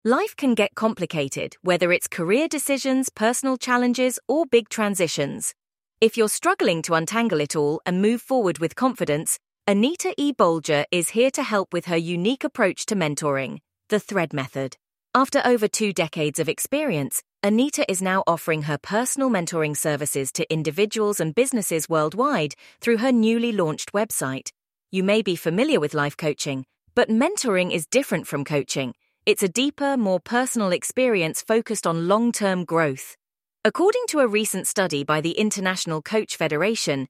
Life can get complicated, whether it's career decisions, personal challenges, or big transitions. If you're struggling to untangle it all and move forward with confidence, Anita E. Bolger is here to help with her unique approach to mentoring, the Thread Method. After over 2 decades of experience, Anita is now offering her personal mentoring services to individuals and businesses worldwide through her newly launched website. You may be familiar with life coaching, but mentoring is different from coaching. It's a deeper, more personal experience focused on long-term growth. According to a recent study by the International Coach Federation,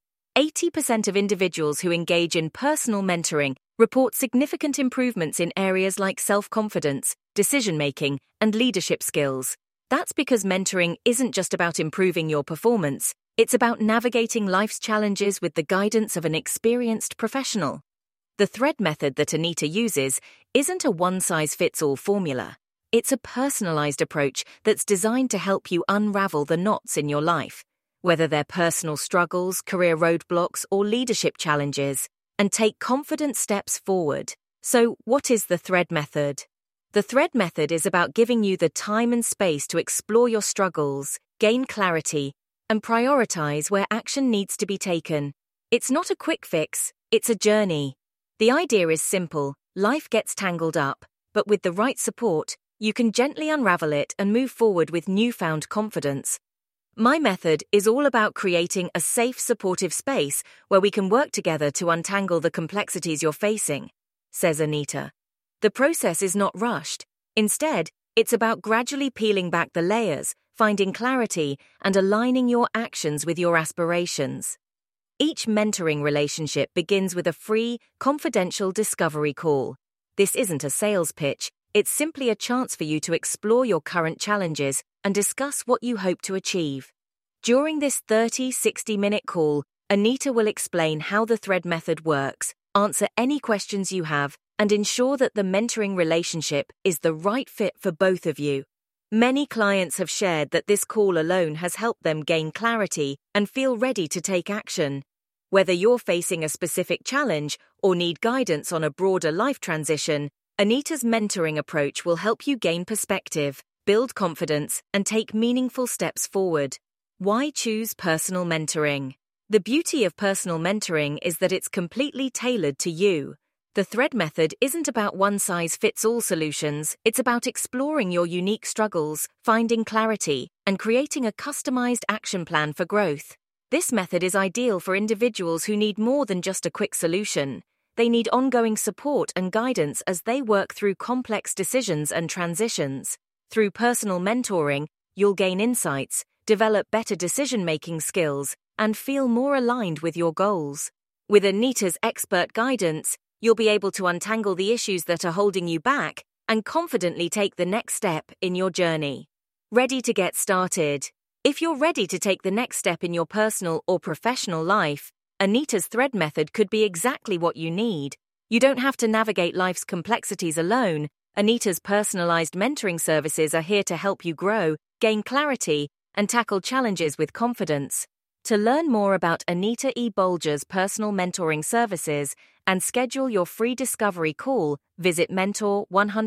80% of individuals who engage in personal mentoring report significant improvements in areas like self-confidence, decision-making, and leadership skills. That's because mentoring isn't just about improving your performance, it's about navigating life's challenges with the guidance of an experienced professional. The Thread Method that Anita uses isn't a one-size-fits-all formula. It's a personalized approach that's designed to help you unravel the knots in your life, whether they're personal struggles, career roadblocks, or leadership challenges, and take confident steps forward. So, what is the Thread Method? The Thread Method is about giving you the time and space to explore your struggles, gain clarity, and prioritize where action needs to be taken. It's not a quick fix, it's a journey. The idea is simple: life gets tangled up, but with the right support, you can gently unravel it and move forward with newfound confidence. My method is all about creating a safe, supportive space where we can work together to untangle the complexities you're facing, says Anita. The process is not rushed. Instead, it's about gradually peeling back the layers, finding clarity, and aligning your actions with your aspirations. Each mentoring relationship begins with a free, confidential discovery call. This isn't a sales pitch, it's simply a chance for you to explore your current challenges and discuss what you hope to achieve. During this 60-minute call, Anita will explain how the Thread Method works, answer any questions you have, and ensure that the mentoring relationship is the right fit for both of you. Many clients have shared that this call alone has helped them gain clarity and feel ready to take action. Whether you're facing a specific challenge or need guidance on a broader life transition, Anita's mentoring approach will help you gain perspective, build confidence, and take meaningful steps forward. Why choose personal mentoring? The beauty of personal mentoring is that it's completely tailored to you. The Thread Method isn't about one-size-fits-all solutions, it's about exploring your unique struggles, finding clarity, and creating a customized action plan for growth. This method is ideal for individuals who need more than just a quick solution. They need ongoing support and guidance as they work through complex decisions and transitions. Through personal mentoring, you'll gain insights, develop better decision-making skills, and feel more aligned with your goals. With Anita's expert guidance, you'll be able to untangle the issues that are holding you back and confidently take the next step in your journey. Ready to get started? If you're ready to take the next step in your personal or professional life, Anita's Thread Method could be exactly what you need. You don't have to navigate life's complexities alone. Anita's personalized mentoring services are here to help you grow, gain clarity, and tackle challenges with confidence. To learn more about Anita E. Bolger's personal mentoring services and schedule your free discovery call, visit Mentor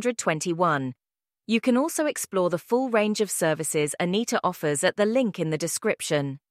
121. You can also explore the full range of services Anita offers at the link in the description.